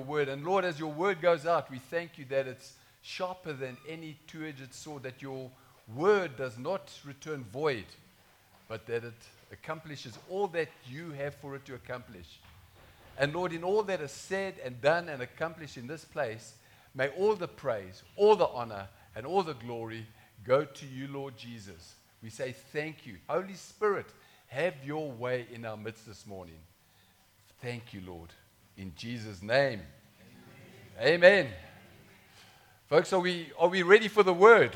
word. And Lord, as your word goes out, we thank you that it's sharper than any two-edged sword, that your word does not return void, but that it accomplishes all that you have for it to accomplish. And Lord, in all that is said and done and accomplished in this place, may all the praise, all the honor, and all the glory go to you, Lord Jesus. We say thank you. Holy Spirit, have your way in our midst this morning. Thank you, Lord. In Jesus' name. Amen. Folks, are we ready for the word?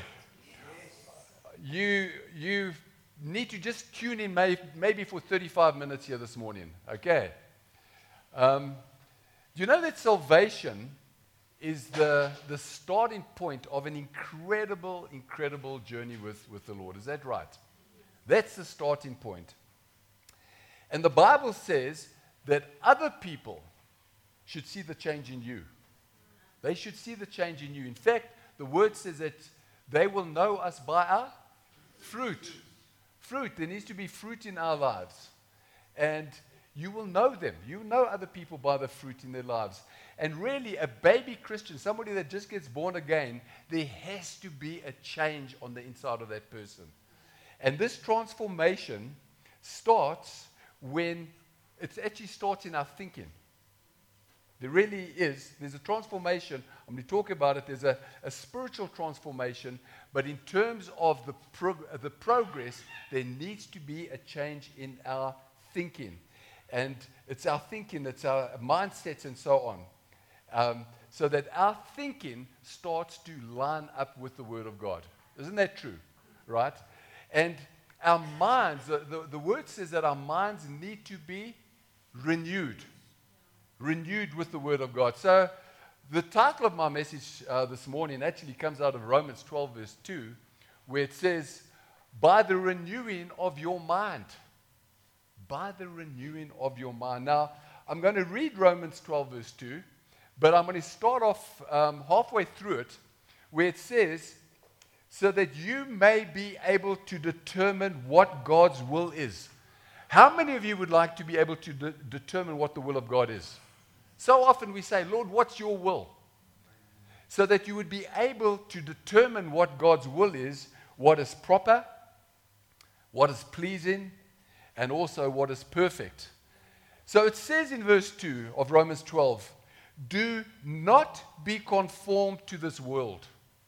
You need to just tune in maybe for 35 minutes here this morning. Okay. Do you know that salvation is the starting point of an incredible journey with the Lord? Is that right? That's the starting point. And the Bible says that other people should see the change in you. They should see the change in you. In fact, the word says that they will know us by our fruit. Fruit. There needs to be fruit in our lives. And you will know them. You know other people by the fruit in their lives. And really, a baby Christian, somebody that just gets born again, there has to be a change on the inside of that person. And this transformation starts when it actually starts in our thinking. There really is. There's a transformation. I'm going to talk about it. There's a spiritual transformation. But in terms of the progress, there needs to be a change in our thinking. And it's our thinking, it's our mindsets and so on. So that our thinking starts to line up with the Word of God. Isn't that true? Right? And our minds, the Word says that our minds need to be renewed with the Word of God. So the title of my message this morning actually comes out of Romans 12 verse 2, where it says, by the renewing of your mind. By the renewing of your mind. Now, I'm going to read Romans 12 verse 2, but I'm going to start off halfway through it, where it says, so that you may be able to determine what God's will is. How many of you would like to be able to determine what the will of God is? So often we say, Lord, what's your will? So that you would be able to determine what God's will is, what is proper, what is pleasing, and also what is perfect. So it says in verse 2 of Romans 12, do not be conformed to this world.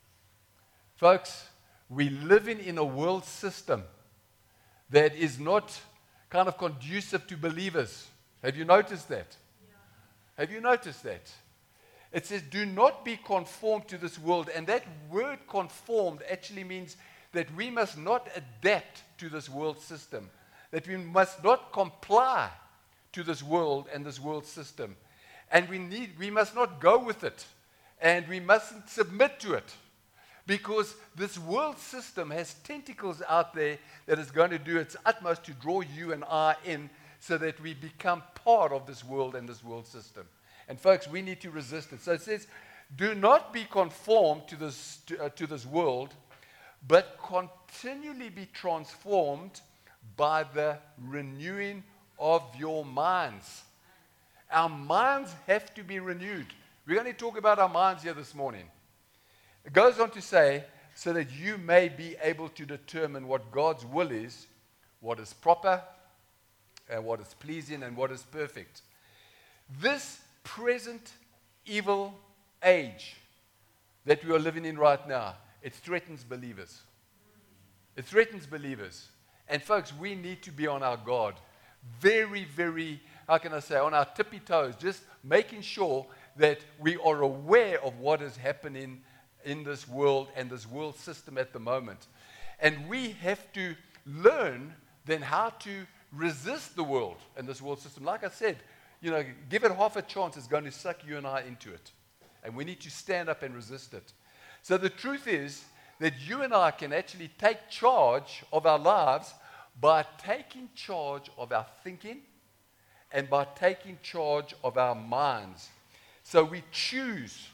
Folks, we're living in a world system that is not kind of conducive to believers. Have you noticed that? Have you noticed that? It says, do not be conformed to this world. And that word conformed actually means that we must not adapt to this world system, that we must not comply to this world and this world system. And we must not go with it, and we mustn't submit to it, because this world system has tentacles out there that is going to do its utmost to draw you and I in, so that we become part of this world and this world system. And folks, we need to resist it. So it says, do not be conformed to this world, but continually be transformed by the renewing of your minds. Our minds have to be renewed. We're going to talk about our minds here this morning. It goes on to say, so that you may be able to determine what God's will is, what is proper, and what is pleasing, and what is perfect. This present evil age that we are living in right now, it threatens believers. It threatens believers. And folks, we need to be on our guard. Very, very, how can I say, on our tippy toes, just making sure that we are aware of what is happening in this world and this world system at the moment. And we have to learn then how to resist the world and this world system. Like I said, give it half a chance, it's going to suck you and I into it. And we need to stand up and resist it. So the truth is that you and I can actually take charge of our lives by taking charge of our thinking and by taking charge of our minds. So we choose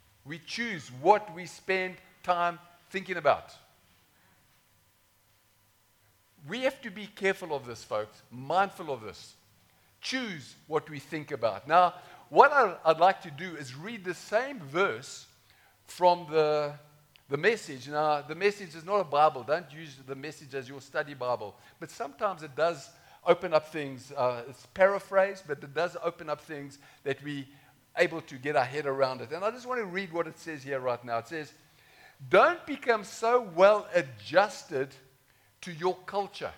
what we spend time thinking about. We have to be careful of this, folks, mindful of this. Choose what we think about. Now, what I'd like to do is read the same verse from the Message. Now, the Message is not a Bible. Don't use the Message as your study Bible. But sometimes it does open up things. It's paraphrased, but it does open up things that we able to get our head around it. And I just want to read what it says here right now. It says, don't become so well adjusted to your culture.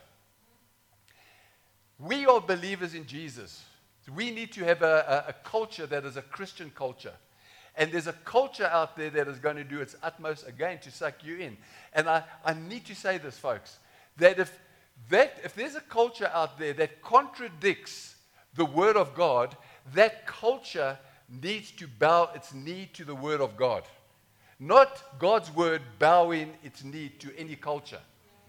We are believers in Jesus. We need to have a culture that is a Christian culture. And there's a culture out there that is going to do its utmost, again, to suck you in. And I need to say this, folks, that if there's a culture out there that contradicts the Word of God, that culture needs to bow its knee to the Word of God. Not God's Word bowing its knee to any culture.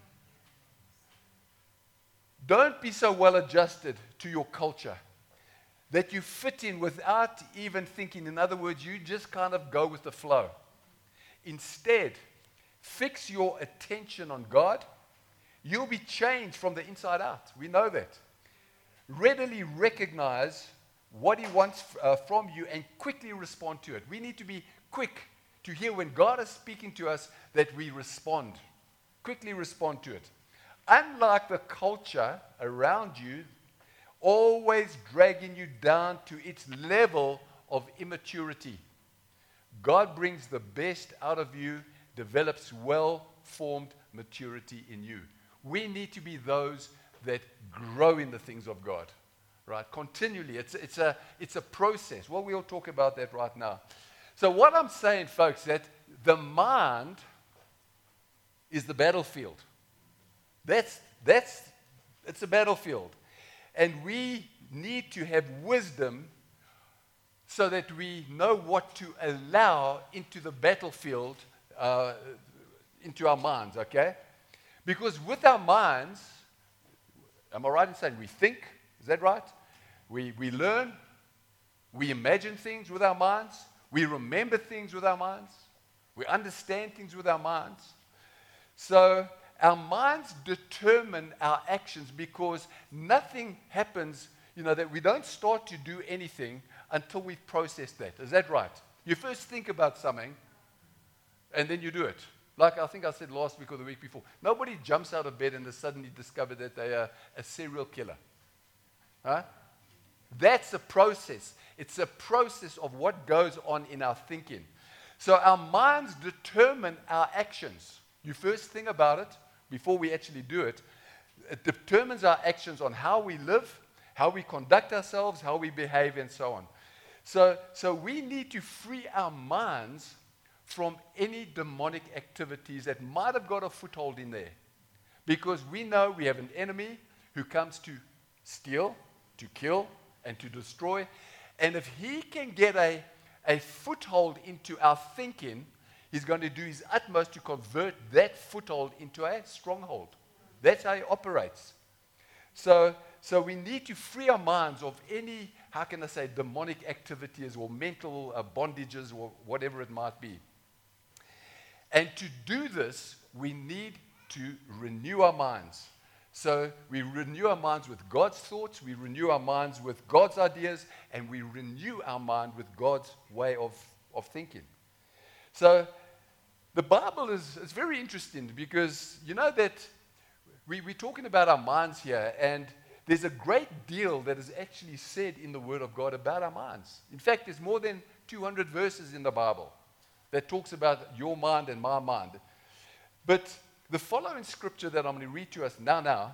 Don't be so well adjusted to your culture that you fit in without even thinking. In other words, you just kind of go with the flow. Instead, fix your attention on God. You'll be changed from the inside out. We know that. Readily recognize what He wants from you and quickly respond to it. We need to be quick to hear when God is speaking to us that we respond. Quickly respond to it. Unlike the culture around you, always dragging you down to its level of immaturity. God brings the best out of you, develops well-formed maturity in you. We need to be those that grow in the things of God, right? Continually. It's a process. Well, we'll talk about that right now. So what I'm saying, folks, that the mind is the battlefield. It's a battlefield. And we need to have wisdom so that we know what to allow into the battlefield, into our minds, okay? Because with our minds, am I right in saying we think? Is that right? We learn. We imagine things with our minds. We remember things with our minds. We understand things with our minds. So our minds determine our actions because nothing happens, that we don't start to do anything until we've processed that. Is that right? You first think about something and then you do it. Like I think I said last week or the week before. Nobody jumps out of bed and they suddenly discover that they are a serial killer. Huh? That's a process. It's a process of what goes on in our thinking. So our minds determine our actions. You first think about it before we actually do it. It determines our actions on how we live, how we conduct ourselves, how we behave, and so on. So we need to free our minds from any demonic activities that might have got a foothold in there. Because we know we have an enemy who comes to steal, to kill, and to destroy. And if he can get a foothold into our thinking, he's going to do his utmost to convert that foothold into a stronghold. That's how he operates. So we need to free our minds of any, demonic activities or mental bondages or whatever it might be. And to do this, we need to renew our minds. So we renew our minds with God's thoughts, we renew our minds with God's ideas, and we renew our mind with God's way of thinking. So the Bible is very interesting because you know that we're talking about our minds here, and there's a great deal that is actually said in the Word of God about our minds. In fact, there's more than 200 verses in the Bible that talks about your mind and my mind. But the following scripture that I'm going to read to us now,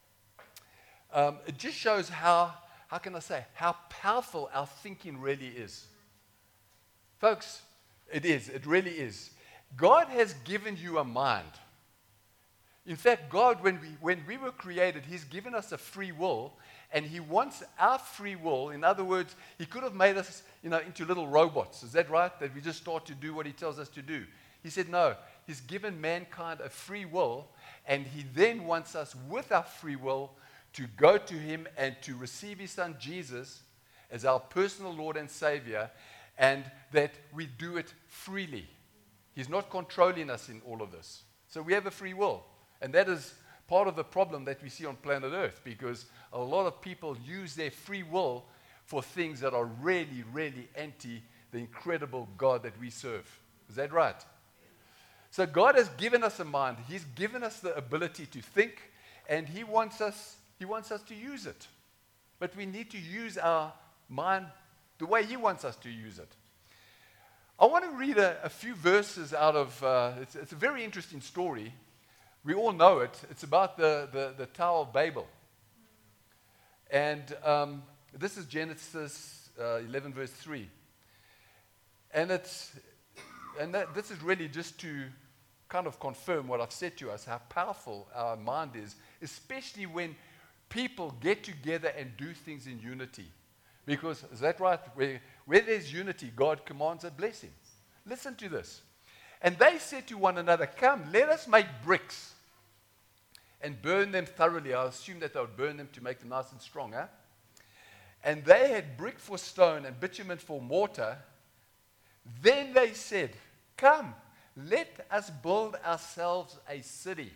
it just shows how powerful our thinking really is. Folks, it really is. God has given you a mind. In fact, God, when we were created, He's given us a free will, and He wants our free will. In other words, He could have made us, into little robots. Is that right? That we just start to do what He tells us to do. He said, no, He's given mankind a free will, and He then wants us with our free will to go to Him and to receive His Son Jesus as our personal Lord and Savior, and that we do it freely. He's not controlling us in all of this. So we have a free will. And that is part of the problem that we see on planet Earth, because a lot of people use their free will for things that are really, really anti the incredible God that we serve. Is that right? So God has given us a mind. He's given us the ability to think, and He wants us to use it. But we need to use our mind the way He wants us to use it. I want to read a few verses out of, it's a very interesting story. We all know it. It's about the Tower of Babel. And this is Genesis 11, verse 3. And this is really just to kind of confirm what I've said to us, how powerful our mind is, especially when people get together and do things in unity. Because, is that right? Where there's unity, God commands a blessing. Listen to this. And they said to one another, "Come, let us make bricks and burn them thoroughly." I assume that they would burn them to make them nice and strong, huh? And they had brick for stone and bitumen for mortar. Then they said, "Come, let us build ourselves a city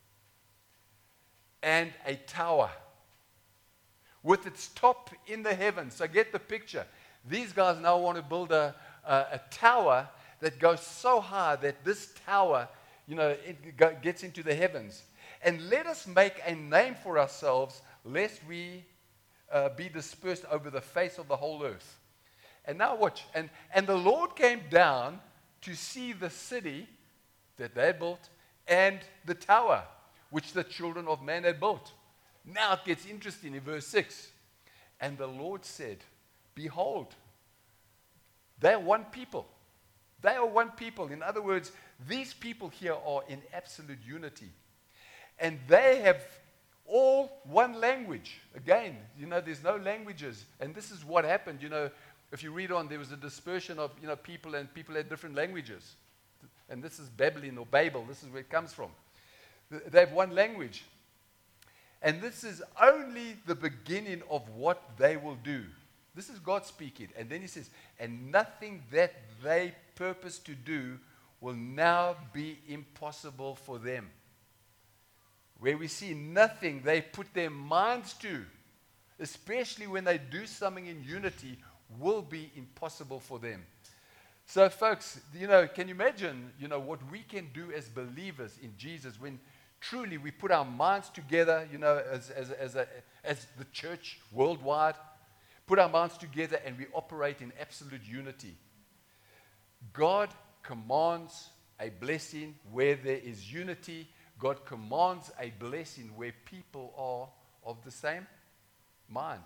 and a tower with its top in the heavens." So get the picture. These guys now want to build a tower that goes so high that this tower, gets into the heavens. "And let us make a name for ourselves, lest we be dispersed over the face of the whole earth." And now watch. And the Lord came down to see the city that they had built and the tower which the children of man had built. Now it gets interesting in verse 6. "And the Lord said, Behold, they are one people." They are one people. In other words, these people here are in absolute unity. And they have all one language. Again, there's no languages. And this is what happened. If you read on, there was a dispersion of, people, and people had different languages. And this is Babylon or Babel. This is where it comes from. They have one language. And this is only the beginning of what they will do. This is God speaking. And then He says, "And nothing that they purpose to do will now be impossible for them." Where we see nothing they put their minds to, especially when they do something in unity, will be impossible for them. So, folks, can you imagine, what we can do as believers in Jesus when truly we put our minds together, as the church worldwide, put our minds together and we operate in absolute unity. God commands a blessing where there is unity. God commands a blessing where people are of the same mind.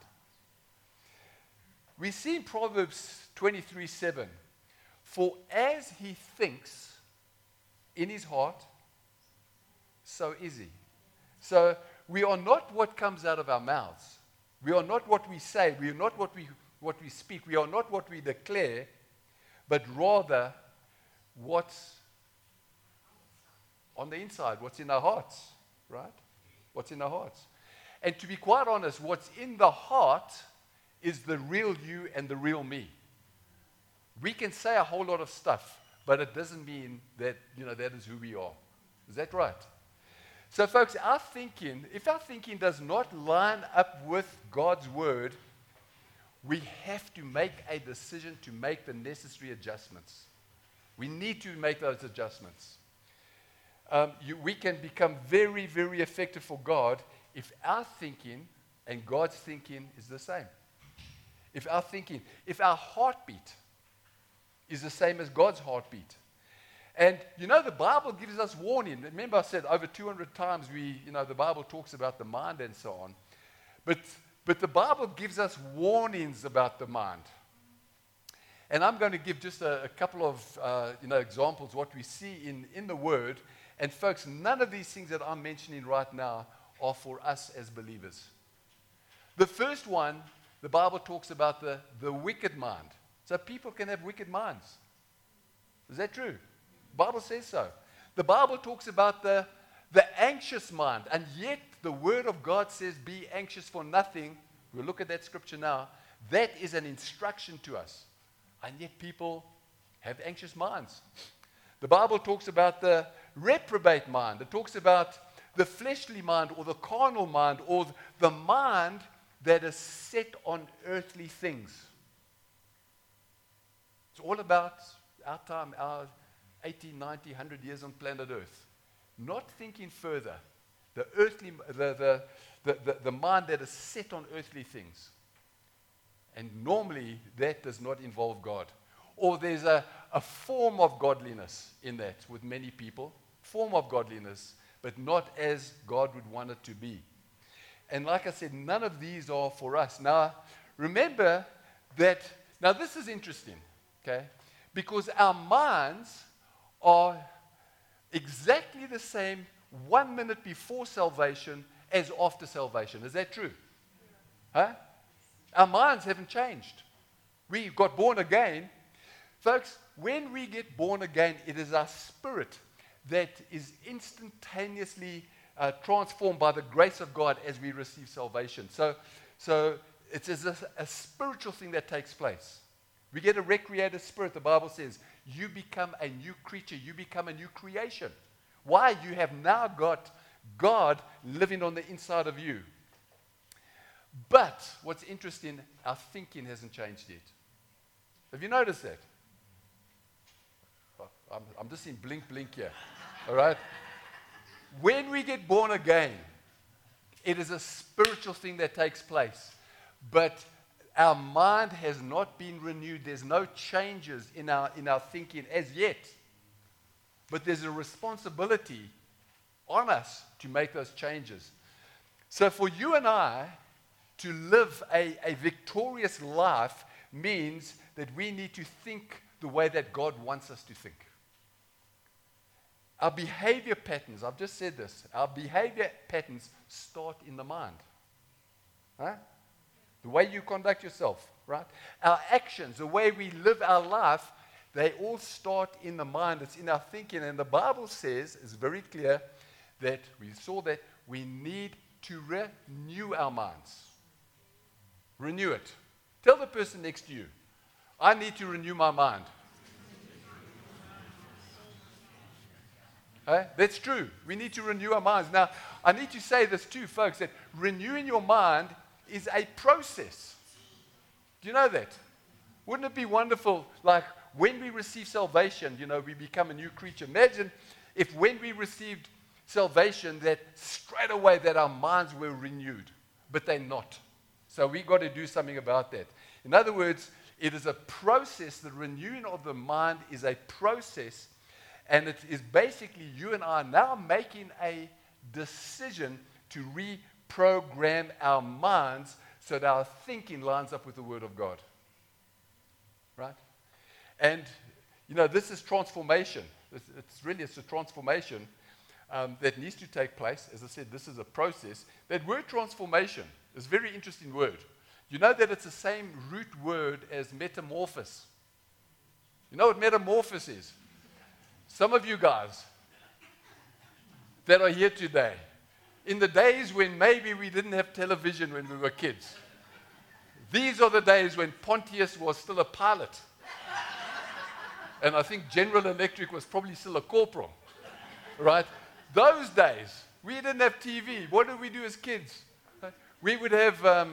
We see in Proverbs 23:7, "For as he thinks in his heart, so is he." So we are not what comes out of our mouths. We are not what we say. We are not what we speak. We are not what we declare, but rather what's on the inside, what's in our hearts, right? What's in our hearts. And to be quite honest, what's in the heart is the real you and the real me. We can say a whole lot of stuff, but it doesn't mean that, that is who we are. Is that right? So, folks, if our thinking does not line up with God's word, we have to make a decision to make the necessary adjustments. We need to make those adjustments. We can become very, very effective for God if our thinking and God's thinking is the same. If our heartbeat is the same as God's heartbeat. And the Bible gives us warning. Remember I said over 200 times the Bible talks about the mind and so on. But the Bible gives us warnings about the mind. And I'm going to give just a couple of examples what we see in the Word. And folks, none of these things that I'm mentioning right now are for us as believers. The first one, the Bible talks about the wicked mind. So people can have wicked minds. Is that true? The Bible says so. The Bible talks about the anxious mind, and yet the Word of God says, "Be anxious for nothing." We'll look at that scripture now. That is an instruction to us. And yet people have anxious minds. The Bible talks about the reprobate mind. It talks about the fleshly mind or the carnal mind or the mind that is set on earthly things. It's all about our time, our 80, 90, 100 years on planet Earth. Not thinking further. The mind that is set on earthly things. And normally that does not involve God. Or there's a form of godliness in that with many people. Form of godliness, but not as God would want it to be. And like I said, none of these are for us. Now, remember that, now this is interesting, okay? Because our minds are exactly the same 1 minute before salvation as after salvation. Is that true? Huh? Our minds haven't changed. We got born again. Folks, when we get born again, it is our spirit that is instantaneously transformed by the grace of God as we receive salvation. So it's a spiritual thing that takes place. We get a recreated spirit. The Bible says you become a new creature. You become a new creation. Why? You have now got God living on the inside of you. But what's interesting, our thinking hasn't changed yet. Have you noticed that? I'm just in blink here. All right? When we get born again, it is a spiritual thing that takes place. But our mind has not been renewed. There's no changes in our thinking as yet. But there's a responsibility on us to make those changes. So for you and I to live a victorious life means that we need to think the way that God wants us to think. Our behavior patterns, I've just said this, our behavior patterns start in the mind. Huh? The way you conduct yourself, right? Our actions, the way we live our life, they all start in the mind. It's in our thinking. And the Bible says, it's very clear, that we saw that we need to renew our minds. Renew it. Tell the person next to you, I need to renew my mind. That's true. We need to renew our minds. Now, I need to say this too, folks, that renewing your mind is a process. Do you know that? Wouldn't it be wonderful, like when we receive salvation, we become a new creature. Imagine if when we received salvation that straight away that our minds were renewed, but they're not. So we got to do something about that. In other words, it is a process. The renewing of the mind is a process. And it is basically you and I now making a decision to reprogram our minds so that our thinking lines up with the Word of God. Right? And, this is transformation. It's a transformation that needs to take place. As I said, this is a process. That word transformation is a very interesting word. You know that it's the same root word as metamorphosis. You know what metamorphosis is? Some of you guys that are here today, in the days when maybe we didn't have television when we were kids, these are the days when Pontius was still a pilot. And I think General Electric was probably still a corporal. Right? Those days, we didn't have TV. What did we do as kids? We would have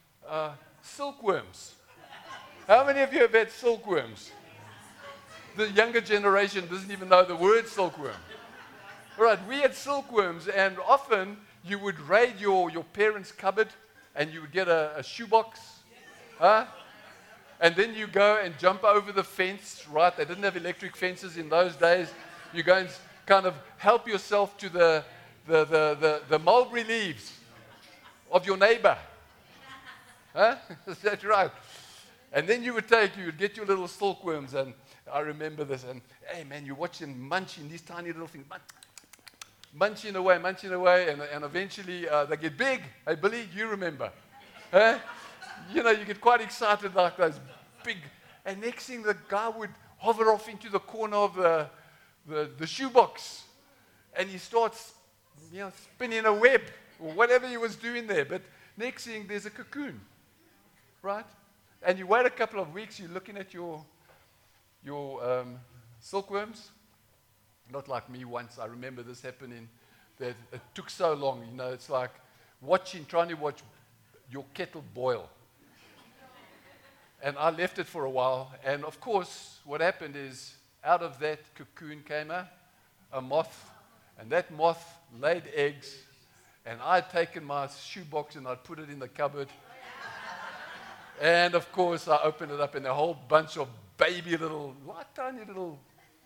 silkworms. How many of you have had silkworms? The younger generation doesn't even know the word silkworm. All right, we had silkworms, and often you would raid your parents' cupboard, and you would get a shoebox. Huh? And then you go and jump over the fence, right? They didn't have electric fences in those days. You go and kind of help yourself to the mulberry leaves of your neighbor. Huh? Is that right? And then you would get your little silkworms, and I remember this, and hey man, you watch them munching these tiny little things, munching away, and eventually they get big. Hey Billy, you remember? Huh? You get quite excited like those big, and next thing the guy would hover off into the corner of the shoebox, and he starts spinning a web, or whatever he was doing there, but next thing there's a cocoon, right? And you wait a couple of weeks, you're looking at your silkworms. Not like me once. I remember this happening, that it took so long. It's like trying to watch your kettle boil. And I left it for a while. And of course, what happened is out of that cocoon came a moth. And that moth laid eggs. And I'd taken my shoebox and I'd put it in the cupboard. And of course, I opened it up and a whole bunch of baby tiny little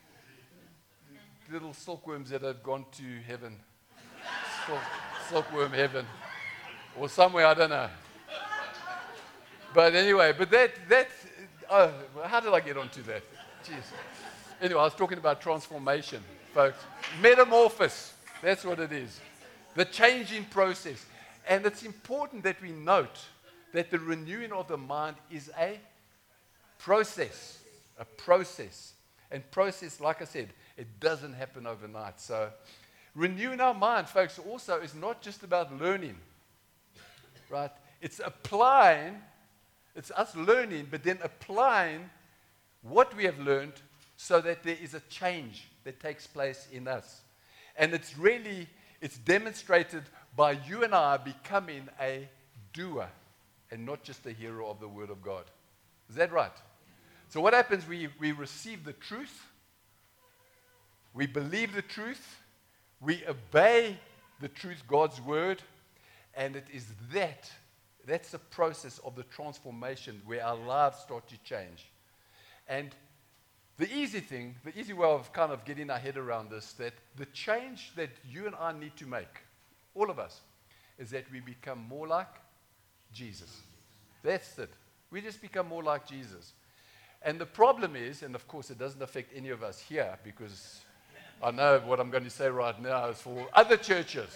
silkworms that had gone to heaven. Silkworm heaven. Or somewhere, I don't know. But anyway, how did I get onto that? Jeez. Anyway, I was talking about transformation, folks. Metamorphosis, that's what it is. The changing process. And it's important that we note that the renewing of the mind is a process. A process. And process, like I said, it doesn't happen overnight. So renewing our mind, folks, also is not just about learning. Right? It's applying. It's us learning, but then applying what we have learned so that there is a change that takes place in us. And it's demonstrated by you and I becoming a doer and not just a hearer of the Word of God. Is that right? So what happens, we receive the truth, we believe the truth, we obey the truth, God's Word, and it is that's the process of the transformation where our lives start to change. And the easy way of kind of getting our head around this, that the change that you and I need to make, all of us, is that we become more like Jesus. That's it. We just become more like Jesus. And the problem is, and of course it doesn't affect any of us here, because I know what I'm going to say right now is for other churches.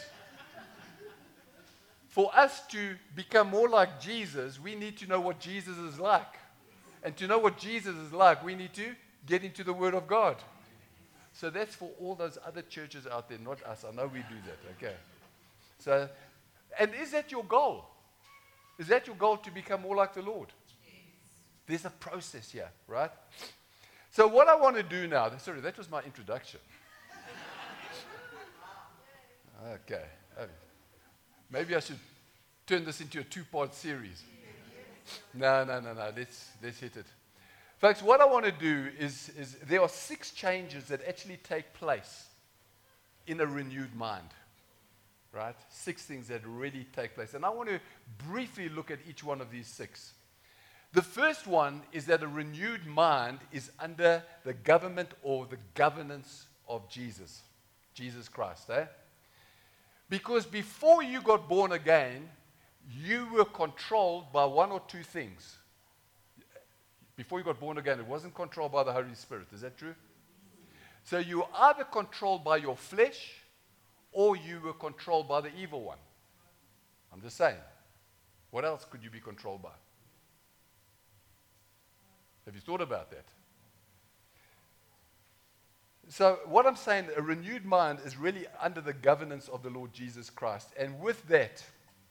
For us to become more like Jesus, we need to know what Jesus is like. And to know what Jesus is like, we need to get into the Word of God. So that's for all those other churches out there, not us. I know we do that, okay? So, and is that your goal? Is that your goal, to become more like the Lord? There's a process here, right? So what I want to do now, sorry, that was my introduction. Okay. Maybe I should turn this into a 2-part series. No. Let's hit it. Folks, what I want to do is there are 6 changes that actually take place in a renewed mind. Right? 6 things that really take place. And I want to briefly look at each one of these 6. The first one is that a renewed mind is under the government or the governance of Jesus Christ. Because before you got born again, you were controlled by one or two things. Before you got born again, it wasn't controlled by the Holy Spirit. Is that true? So you were either controlled by your flesh or you were controlled by the evil one. I'm just saying. What else could you be controlled by? Have you thought about that? So what I'm saying, a renewed mind is really under the governance of the Lord Jesus Christ. And with that,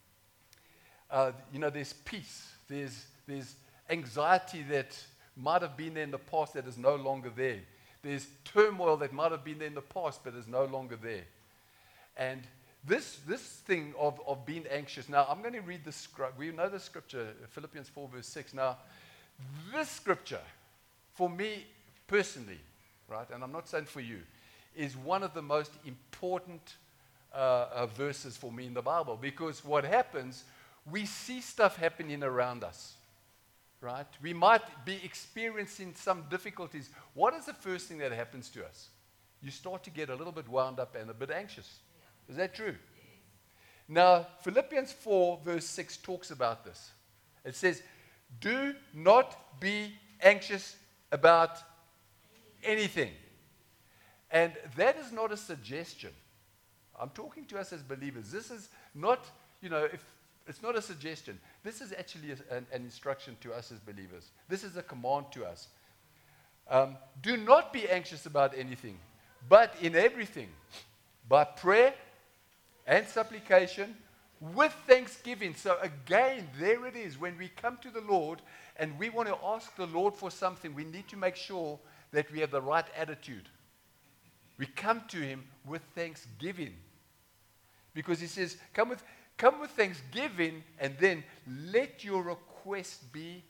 there's peace. There's anxiety that might have been there in the past that is no longer there. There's turmoil that might have been there in the past but is no longer there. And this thing of being anxious. Now, I'm going to read the scripture. We know the scripture, Philippians 4 verse 6. Now, this scripture, for me personally, right, and I'm not saying for you, is one of the most important verses for me in the Bible. Because what happens, we see stuff happening around us, right? We might be experiencing some difficulties. What is the first thing that happens to us? You start to get a little bit wound up and a bit anxious. Is that true? Now, Philippians 4 verse 6 talks about this. It says, do not be anxious about anything. And that is not a suggestion. I'm talking to us as believers. This is not, it's not a suggestion. This is actually an instruction to us as believers. This is a command to us. Do not be anxious about anything, but in everything, by prayer and supplication, with thanksgiving. So again, there it is. When we come to the Lord and we want to ask the Lord for something, we need to make sure that we have the right attitude. We come to Him with thanksgiving. Because He says, come come with thanksgiving, and then let your request be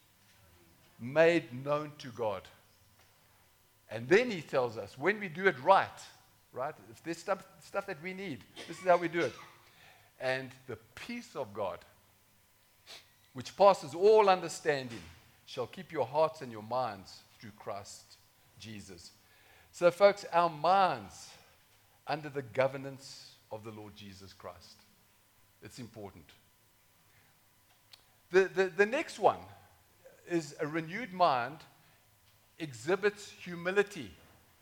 made known to God. And then he tells us, when we do it right, if there's stuff that we need, this is how we do it. And the peace of God, which passes all understanding, shall keep your hearts and your minds through Christ Jesus. So, folks, our minds under the governance of the Lord Jesus Christ. It's important. The next one is a renewed mind exhibits humility.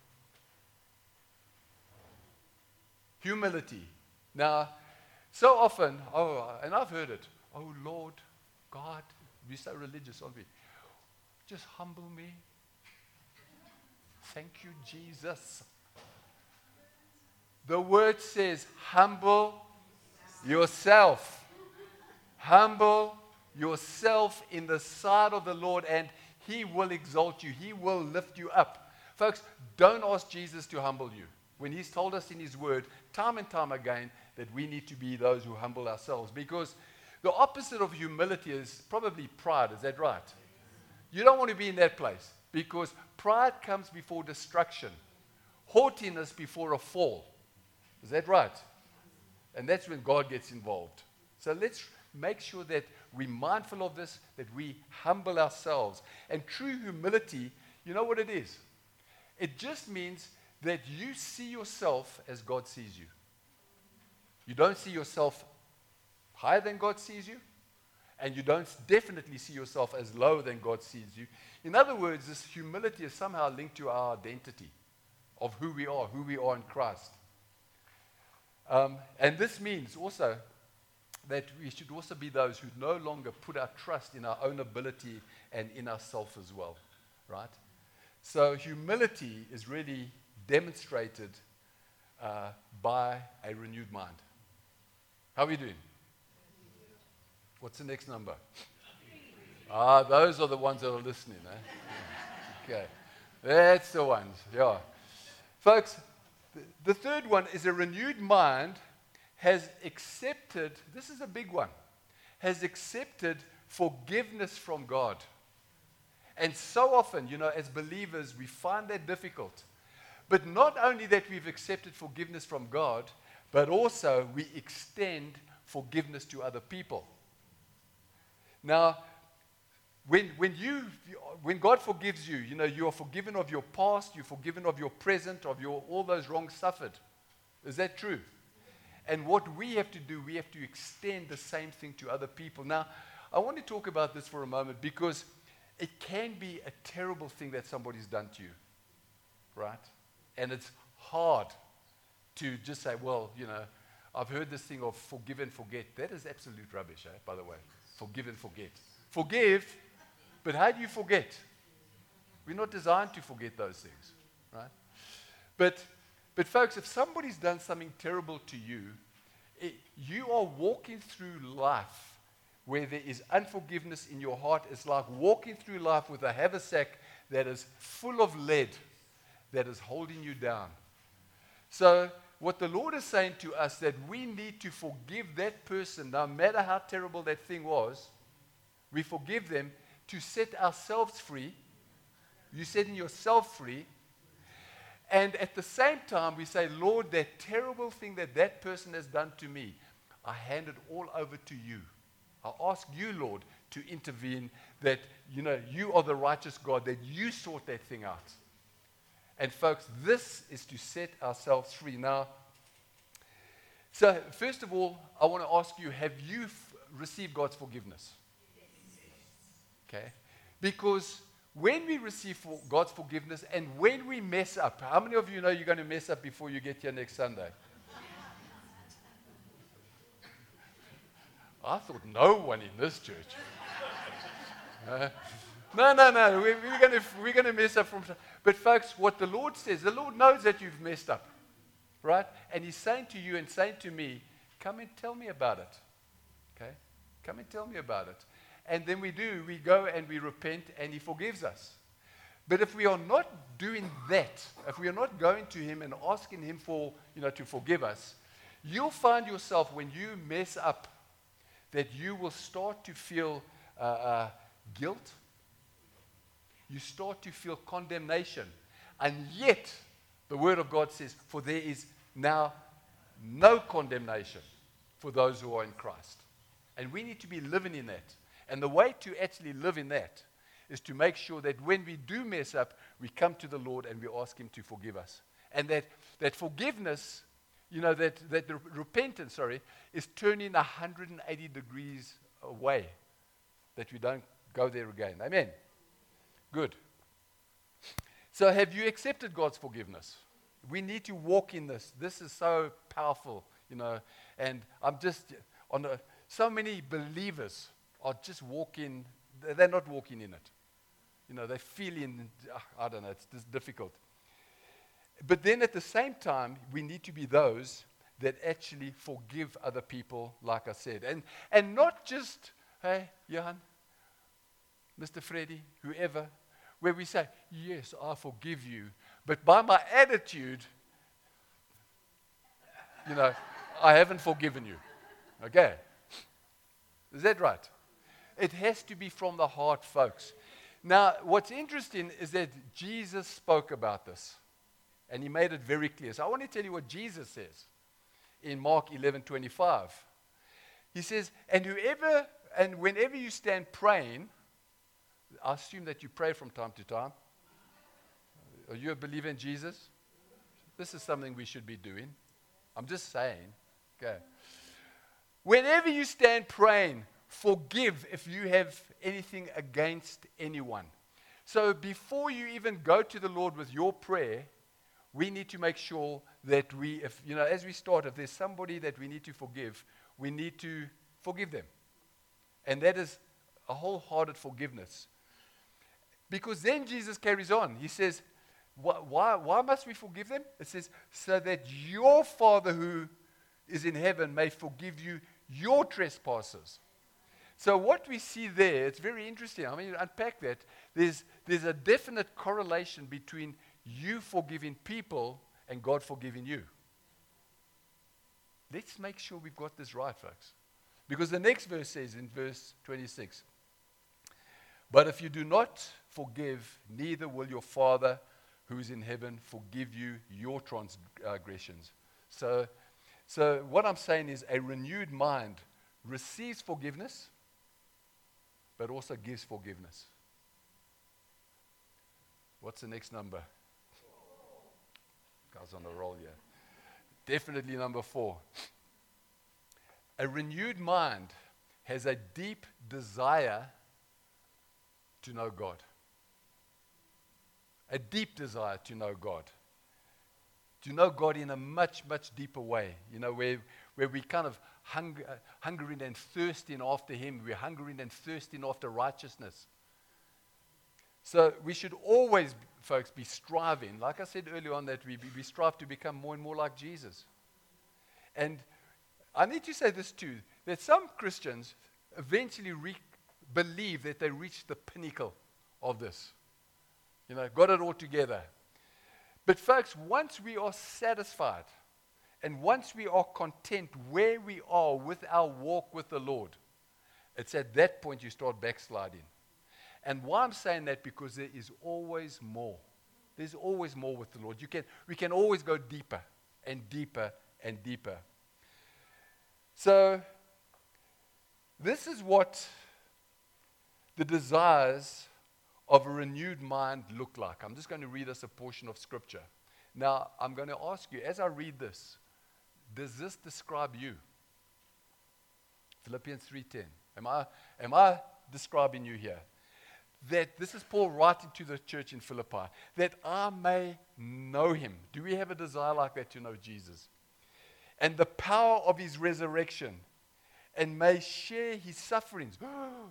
Humility. Now, so often, and I've heard it, oh Lord, God, we're so religious, aren't we? Just humble me. Thank you, Jesus. The word says, humble yourself. Humble yourself in the sight of the Lord, and he will exalt you. He will lift you up. Folks, don't ask Jesus to humble you. When he's told us in his word, time and time again, that we need to be those who humble ourselves. Because the opposite of humility is probably pride. Is that right? You don't want to be in that place. Because pride comes before destruction. Haughtiness before a fall. Is that right? And that's when God gets involved. So let's make sure that we're mindful of this, that we humble ourselves. And true humility, you know what it is? It just means that you see yourself as God sees you. You don't see yourself higher than God sees you, and you don't definitely see yourself as lower than God sees you. In other words, this humility is somehow linked to our identity of who we are in Christ. And this means also that we should also be those who no longer put our trust in our own ability and in ourselves as well, right? So humility is really demonstrated by a renewed mind. How are we doing? What's the next number? Those are the ones that are listening. Okay, that's the ones. Yeah, folks. The third one is a renewed mind has accepted. This is a big one. Has accepted forgiveness from God. And so often, as believers, we find that difficult. But not only that we've accepted forgiveness from God, but also we extend forgiveness to other people. Now, when God forgives you, you are forgiven of your past, you're forgiven of your present, of all those wrongs suffered. Is that true? And what we have to do, we have to extend the same thing to other people. Now, I want to talk about this for a moment because it can be a terrible thing that somebody's done to you, right? And it's hard to just say, well, I've heard this thing of forgive and forget. That is absolute rubbish, by the way. Forgive and forget. Forgive, but how do you forget? We're not designed to forget those things, right? But folks, if somebody's done something terrible to you, you are walking through life where there is unforgiveness in your heart. It's like walking through life with a haversack that is full of lead that is holding you down. So what the Lord is saying to us, that we need to forgive that person, no matter how terrible that thing was. We forgive them to set ourselves free. You're setting yourself free. And at the same time, we say, Lord, that terrible thing that person has done to me, I hand it all over to you. I ask you, Lord, to intervene, that, you are the righteous God, that you sort that thing out. And folks, this is to set ourselves free. Now, so first of all, I want to ask you, have you received God's forgiveness? Okay? Because when we receive God's forgiveness and when we mess up, how many of you know you're going to mess up before you get here next Sunday? I thought no one in this church. No. We're going to mess up from. But folks, what the Lord says, the Lord knows that you've messed up, right? And He's saying to you and saying to me, come and tell me about it. Okay? Come and tell me about it. And then we go and we repent and He forgives us. But if we are not doing that, if we are not going to Him and asking Him to forgive us, you'll find yourself when you mess up that you will start to feel guilt. You start to feel condemnation. And yet, the Word of God says, for there is now no condemnation for those who are in Christ. And we need to be living in that. And the way to actually live in that is to make sure that when we do mess up, we come to the Lord and we ask Him to forgive us. And that forgiveness, that the repentance, is turning 180 degrees away, that we don't go there again. Amen. Good. So have you accepted God's forgiveness? We need to walk in this. This is so powerful, and I'm just, so many believers are just walking, they're not walking in it. They feel I don't know, it's just difficult. But then at the same time, we need to be those that actually forgive other people, like I said. And not just, hey, Johan, Mr. Freddy, whoever, where we say, yes, I forgive you. But by my attitude, I haven't forgiven you. Okay? Is that right? It has to be from the heart, folks. Now, what's interesting is that Jesus spoke about this. And He made it very clear. So I want to tell you what Jesus says in Mark 11:25. He says, and whenever you stand praying, I assume that you pray from time to time. Are you a believer in Jesus? This is something we should be doing. I'm just saying. Okay. Whenever you stand praying, forgive if you have anything against anyone. So before you even go to the Lord with your prayer, we need to make sure that as we start, if there's somebody that we need to forgive, we need to forgive them. And that is a wholehearted forgiveness. Because then Jesus carries on. He says, why must we forgive them? It says, so that your Father who is in heaven may forgive you your trespasses. So what we see there, it's very interesting. I mean, unpack that. There's a definite correlation between you forgiving people and God forgiving you. Let's make sure we've got this right, folks. Because the next verse says in verse 26, but if you do not forgive, neither will your Father who is in heaven forgive you your transgressions. So what I'm saying is a renewed mind receives forgiveness, but also gives forgiveness. What's the next number? Guys on a roll here. Definitely number 4. A renewed mind has a deep desire to know God. A deep desire to know God. To know God in a much, much deeper way. Where we kind of hungering and thirsting after Him. We're hungering and thirsting after righteousness. So we should always, folks, be striving. Like I said earlier on, that we strive to become more and more like Jesus. And I need to say this too, that some Christians eventually believe that they reached the pinnacle of this. Got it all together. But folks, once we are satisfied and once we are content where we are with our walk with the Lord, it's at that point you start backsliding. And why I'm saying that, because there is always more. There's always more with the Lord. We can always go deeper and deeper and deeper. So this is what the desires of a renewed mind look like. I'm just going to read us a portion of Scripture. Now, I'm going to ask you, as I read this, does this describe you? Philippians 3:10. Am I describing you here? That this is Paul writing to the church in Philippi, that I may know Him. Do we have a desire like that to know Jesus? And the power of His resurrection, and may share His sufferings.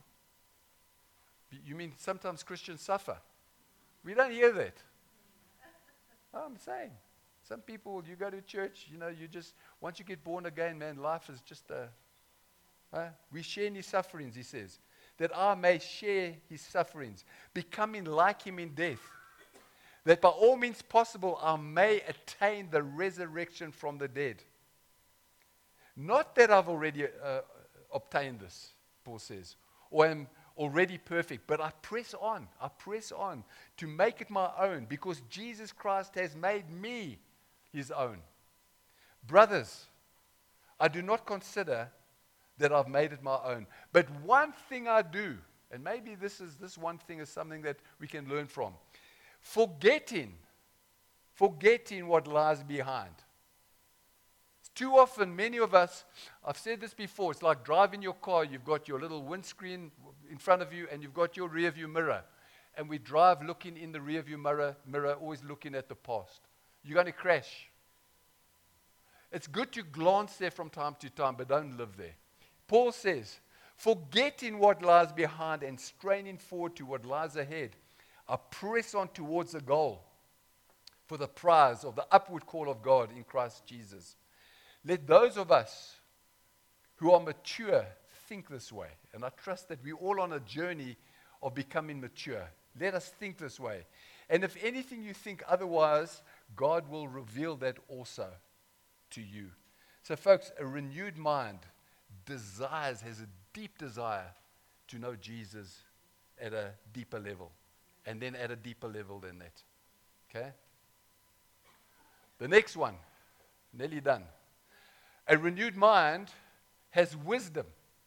You mean sometimes Christians suffer? We don't hear that. I'm saying, some people, you go to church, you just, once you get born again, man, life is just we share in His sufferings, he says. That I may share His sufferings, becoming like Him in death, that by all means possible I may attain the resurrection from the dead. Not that I've already obtained this, Paul says, or am already perfect, but I press on. I press on to make it my own because Jesus Christ has made me his own. Brothers, I do not consider that I've made it my own. But one thing I do, and maybe this one thing is something that we can learn from. Forgetting what lies behind. Too often, many of us, I've said this before, it's like driving your car. You've got your little windscreen in front of you and you've got your rear view mirror. And we drive looking in the rear view mirror, always looking at the past. You're going to crash. It's good to glance there from time to time, but don't live there. Paul says, forgetting what lies behind and straining forward to what lies ahead, I press on towards the goal for the prize of the upward call of God in Christ Jesus. Let those of us who are mature think this way. And I trust that we're all on a journey of becoming mature. Let us think this way. And if anything you think otherwise, God will reveal that also to you. So folks, a renewed mind has a deep desire to know Jesus at a deeper level. And then at a deeper level than that. Okay? The next one, nearly done. A renewed mind has wisdom.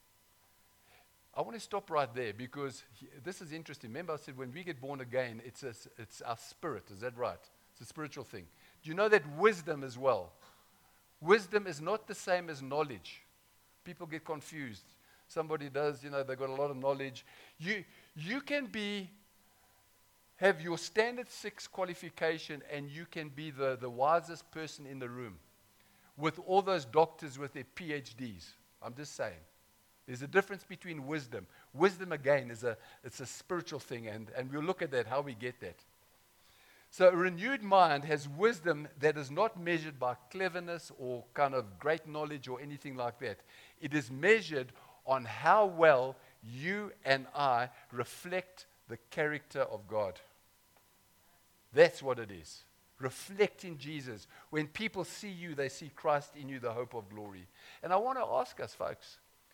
I want to stop right there because this is interesting. Remember I said when we get born again, it's our spirit. Is that right? It's a spiritual thing. Do you know that wisdom as well? Wisdom is not the same as knowledge. People get confused. Somebody does, they've got a lot of knowledge. You can have your standard 6 qualification and you can be the wisest person in the room with all those doctors with their PhDs. I'm just saying. There's a difference between wisdom. Wisdom, again, it's a spiritual thing, and we'll look at that, how we get that. So a renewed mind has wisdom that is not measured by cleverness or kind of great knowledge or anything like that. It is measured on how well you and I reflect the character of God. That's what it is. Reflecting Jesus. When people see you, they see Christ in you, the hope of glory. And I want to ask us, folks,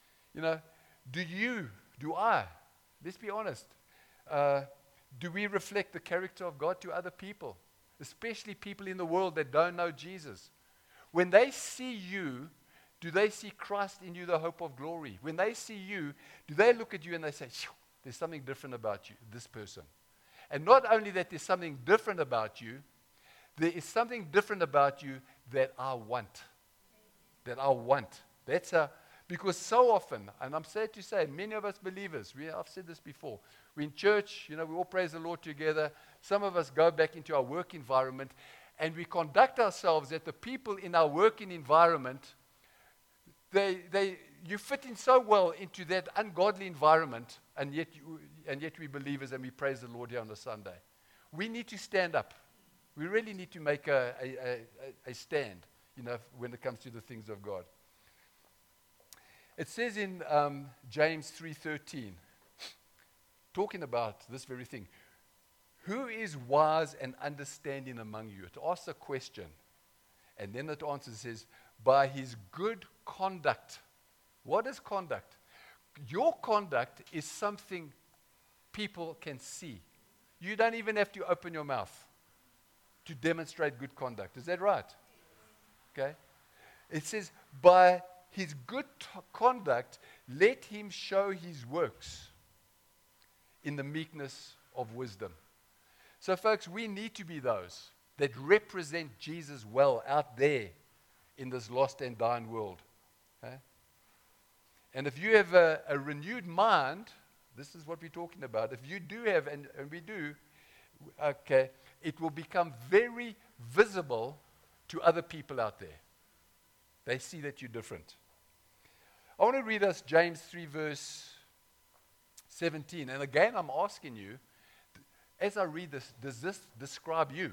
do I, let's be honest, do we reflect the character of God to other people, especially people in the world that don't know Jesus? When they see you, do they see Christ in you, the hope of glory? When they see you, do they look at you and they say, there's something different about you, this person? And not only that there's something different about you, there is something different about you that I want. That I want. Because so often, and I'm sad to say, many of us believers, I've said this before, we're in church, we all praise the Lord together. Some of us go back into our work environment and we conduct ourselves that the people in our working environment, you fit in so well into that ungodly environment, and yet we believers and we praise the Lord here on a Sunday. We need to stand up. We really need to make a stand, when it comes to the things of God. It says in James 3:13, talking about this very thing, who is wise and understanding among you? It asks a question, and then it answers, says, by his good conduct. What is conduct? Your conduct is something people can see. You don't even have to open your mouth to demonstrate good conduct. Is that right? Okay. It says, by his good conduct, let him show his works in the meekness of wisdom. So, folks, we need to be those that represent Jesus well out there in this lost and dying world. Okay? And if you have a renewed mind, this is what we're talking about. If you do have, and we do, okay, it will become very visible to other people out there. They see that you're different. I want to read us James 3 verse 17. And again, I'm asking you, as I read this, does this describe you?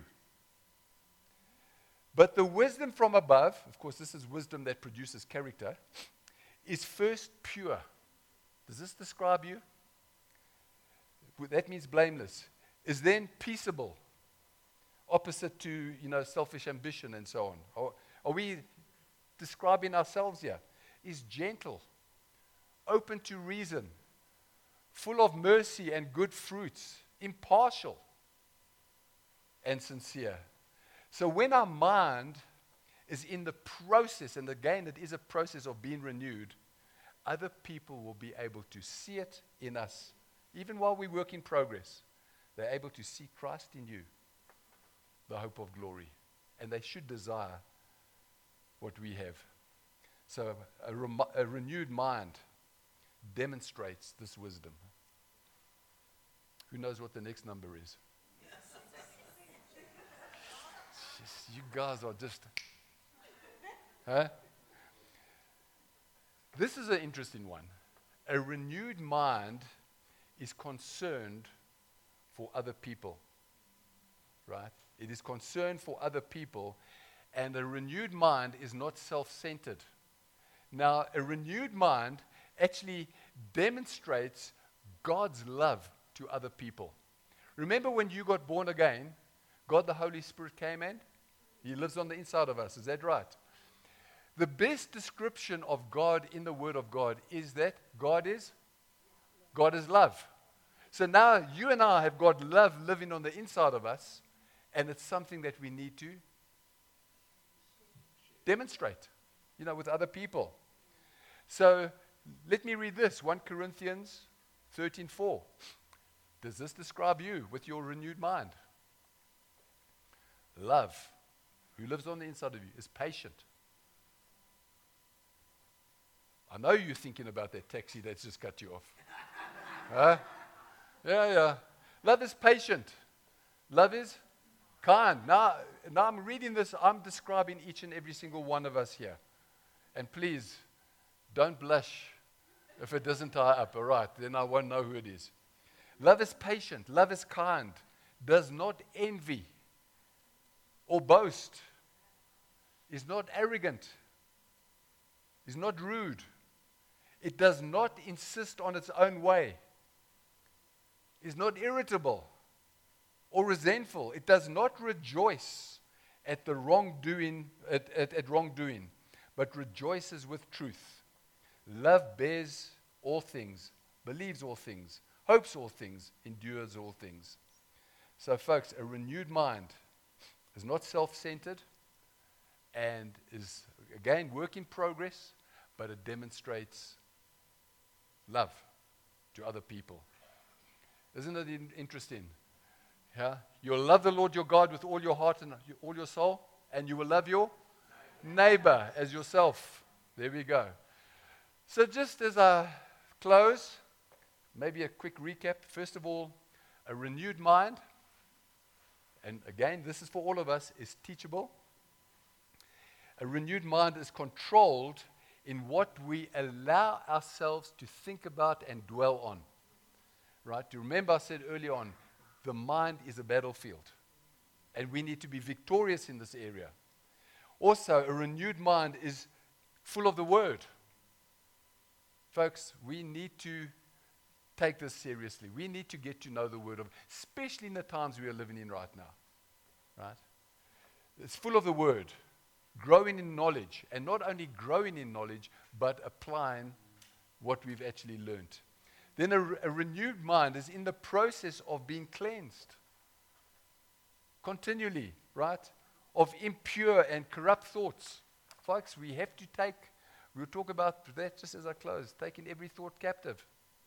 But the wisdom from above, of course, this is wisdom that produces character, is first pure. Does this describe you? That means blameless. Is then peaceable, opposite to, selfish ambition and so on. Are we describing ourselves here? is gentle, open to reason, full of mercy and good fruits, impartial and sincere. So when our mind is in the process, and again, it is a process of being renewed, other people will be able to see it in us. Even while we work in progress, they're able to see Christ in you, the hope of glory. And they should desire what we have. So a renewed mind demonstrates this wisdom. Who knows what the next number is? You guys are just... Huh? This is an interesting one. A renewed mind is concerned for other people. Right? It is concerned for other people, and a renewed mind is not self-centered. Now, a renewed mind actually demonstrates God's love to other people. Remember when you got born again, God the Holy Spirit came in? He lives on the inside of us. Is that right? The best description of God in the Word of God is that God is love. So now you and I have got love living on the inside of us, and it's something that we need to demonstrate, with other people. So let me read this, 1 Corinthians 13:4. Does this describe you with your renewed mind? Love, who lives on the inside of you, is patient. I know you're thinking about that taxi that's just cut you off. Huh? Yeah. Love is patient. Love is kind. Now I'm reading this, I'm describing each and every single one of us here. And please, don't blush if it doesn't tie up, all right? Then I won't know who it is. Love is patient. Love is kind. Does not envy or boast. Is not arrogant. Is not rude. It does not insist on its own way. Is not irritable or resentful. It does not rejoice at the wrongdoing, at wrongdoing, but rejoices with truth. Love bears all things, believes all things, hopes all things, endures all things. So folks, a renewed mind is not self-centered and is, again, work in progress, but it demonstrates love to other people. Isn't it interesting? Yeah? You'll love the Lord your God with all your heart and all your soul, and you will love your neighbor as yourself. There we go. So just as I close, maybe a quick recap. First of all, a renewed mind, and again, this is for all of us, is teachable. A renewed mind is controlled in what we allow ourselves to think about and dwell on. Right? Do you remember I said earlier on, the mind is a battlefield, and we need to be victorious in this area. Also, a renewed mind is full of the Word. Folks, we need to take this seriously. We need to get to know the Word, especially in the times we are living in right now. Right? It's full of the Word, growing in knowledge, and not only growing in knowledge, but applying what we've actually learned. Then a renewed mind is in the process of being cleansed continually, right? Of impure and corrupt thoughts. Folks, we have to we'll talk about that just as I close, taking every thought captive.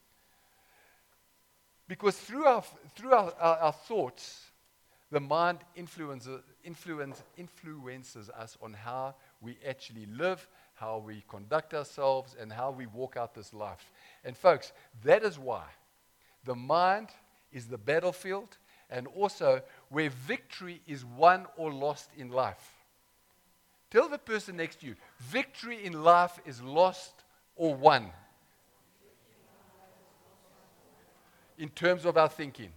Because through our thoughts, the mind influences us on how we actually live, how we conduct ourselves, and how we walk out this life. And folks, that is why the mind is the battlefield, and also where victory is won or lost in life. Tell the person next to you, victory in life is lost or won in terms of our thinking.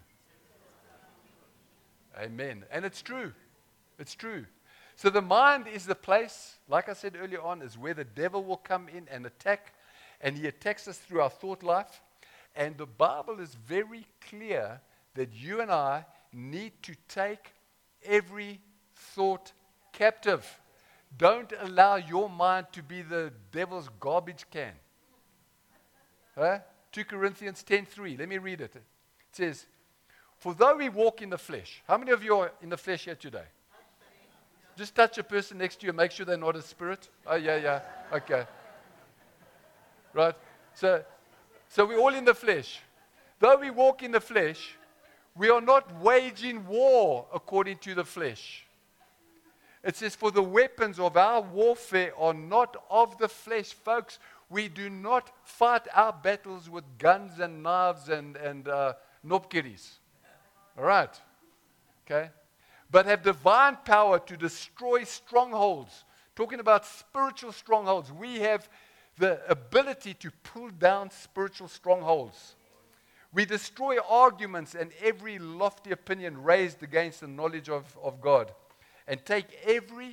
Amen. And it's true. It's true. So the mind is the place, like I said earlier on, is where the devil will come in and attack. And he attacks us through our thought life. And the Bible is very clear that you and I need to take every thought captive. Don't allow your mind to be the devil's garbage can. Huh? 2 Corinthians 10:3. Let me read it. It says, for though we walk in the flesh. How many of you are in the flesh here today? Just touch a person next to you and make sure they're not a spirit. Oh, yeah. Okay. Right? So we're all in the flesh. Though we walk in the flesh, we are not waging war according to the flesh. It says, for the weapons of our warfare are not of the flesh. Folks, we do not fight our battles with guns and knives and nopkiris. All right? Okay? But have divine power to destroy strongholds. Talking about spiritual strongholds. We have the ability to pull down spiritual strongholds. We destroy arguments and every lofty opinion raised against the knowledge of God. And take every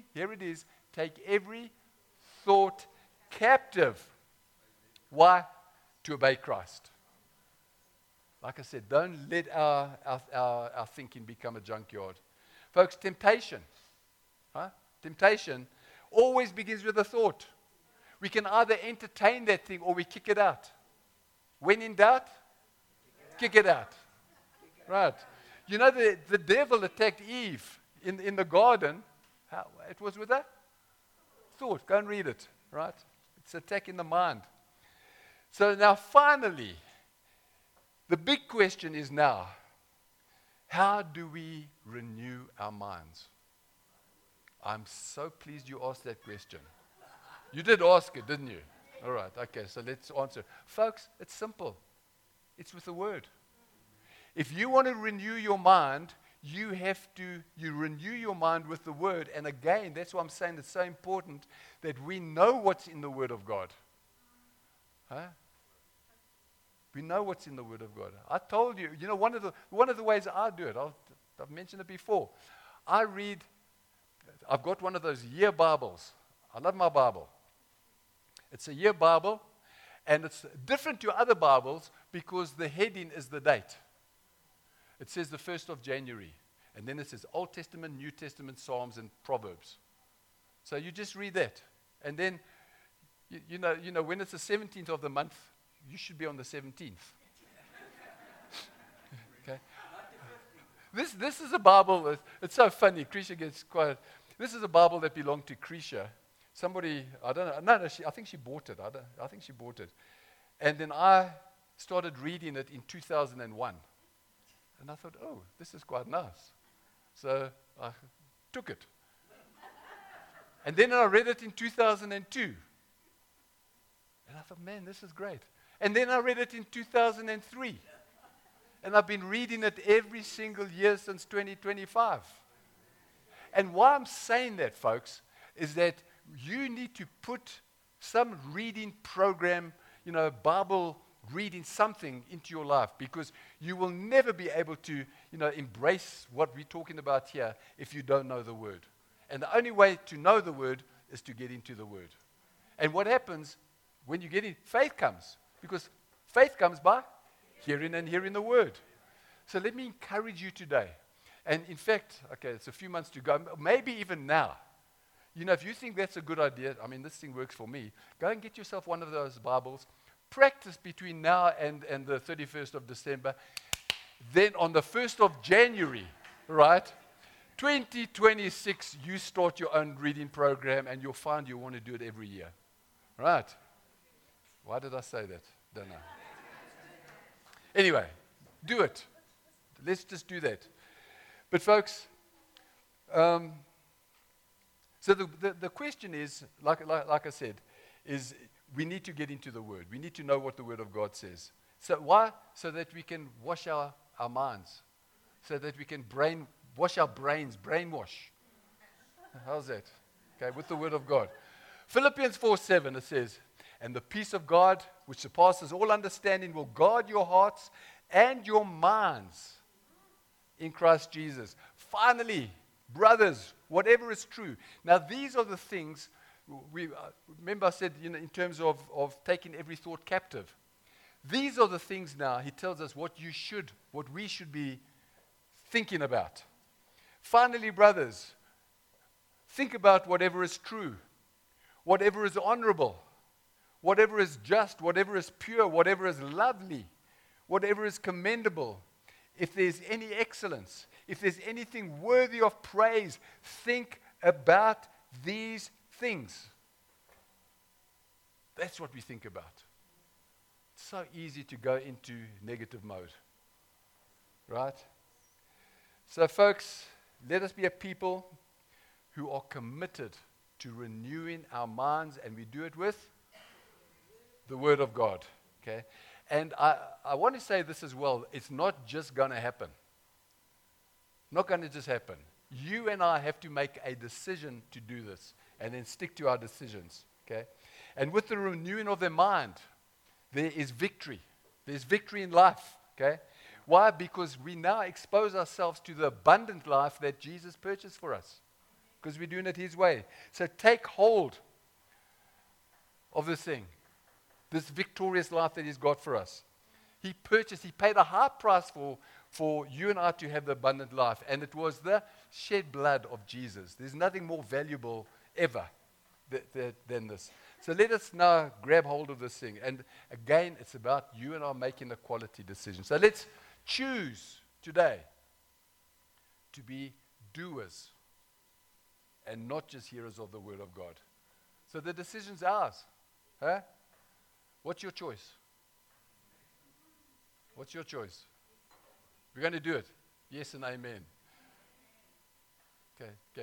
thought captive. Why? To obey Christ. Like I said, don't let our thinking become a junkyard. Folks, temptation always begins with a thought. We can either entertain that thing or we kick it out. When in doubt, kick it out. Right. You know, the devil attacked Eve in the garden. It was with a thought. Go and read it. Right. It's attacking the mind. So now finally, the big question is now, how do we renew our minds? I'm so pleased you asked that question. You did ask it, didn't you? All right, okay, so let's answer. Folks, it's simple. It's with the Word. If you want to renew your mind, you renew your mind with the Word. And again, that's why I'm saying it's so important that we know what's in the Word of God. Huh? We know what's in the Word of God. I told you, one of the ways I do it, I've mentioned it before. I've got one of those year Bibles. I love my Bible. It's a year Bible, and it's different to other Bibles because the heading is the date. It says the 1st of January, and then it says Old Testament, New Testament, Psalms, and Proverbs. So you just read that. And then, you know, when it's the 17th of the month, you should be on the 17th. Okay. This is a Bible. It's so funny. Krisha gets quiet. This is a Bible that belonged to Krisha. Somebody, I don't know. No, I think she bought it. I think she bought it. And then I started reading it in 2001. And I thought, oh, this is quite nice. So I took it. And then I read it in 2002. And I thought, man, this is great. And then I read it in 2003. And I've been reading it every single year since 2025. And why I'm saying that, folks, is that you need to put some reading program, Bible reading, something into your life, because you will never be able to, embrace what we're talking about here if you don't know the Word. And the only way to know the Word is to get into the Word. And what happens when you get in? Faith comes. Because faith comes by hearing and hearing the Word. So let me encourage you today. And in fact, okay, it's a few months to go, maybe even now. If you think that's a good idea, this thing works for me, go and get yourself one of those Bibles. Practice between now and the 31st of December. Then on the 1st of January, right, 2026, you start your own reading program, and you'll find you want to do it every year. Right? Why did I say that? Don't know. Anyway, do it. Let's just do that. But folks, so the question is, like I said, is we need to get into the Word. We need to know what the Word of God says. So why? So that we can wash our minds. So that we can wash our brains, brainwash. How's that? Okay, with the Word of God. Philippians 4:7, it says, and the peace of God, which surpasses all understanding, will guard your hearts and your minds in Christ Jesus. Finally, brothers, whatever is true. Now, these are the things, remember I said, in terms of taking every thought captive. These are the things now, he tells us what we should be thinking about. Finally, brothers, Think about whatever is true, whatever is honorable, whatever is just, whatever is pure, whatever is lovely, whatever is commendable. If there's any excellence, if there's anything worthy of praise, think about these things. That's what we think about. It's so easy to go into negative mode, right? So, folks, let us be a people who are committed to renewing our minds, and we do it with the Word of God, okay? And I want to say this as well. It's not just going to happen. Not going to just happen. You and I have to make a decision to do this and then stick to our decisions, okay? And with the renewing of their mind, there is victory. There's victory in life, okay? Why? Because we now expose ourselves to the abundant life that Jesus purchased for us, because we're doing it His way. So take hold of this thing, this victorious life that He's got for us. He paid a high price for you and I to have the abundant life, and it was the shed blood of Jesus. There's nothing more valuable ever than this. So let us now grab hold of this thing. And again, it's about you and I making a quality decision. So let's choose today to be doers and not just hearers of the Word of God. So the decision's ours. Huh? What's your choice? What's your choice? We're going to do it. Yes and amen. Okay.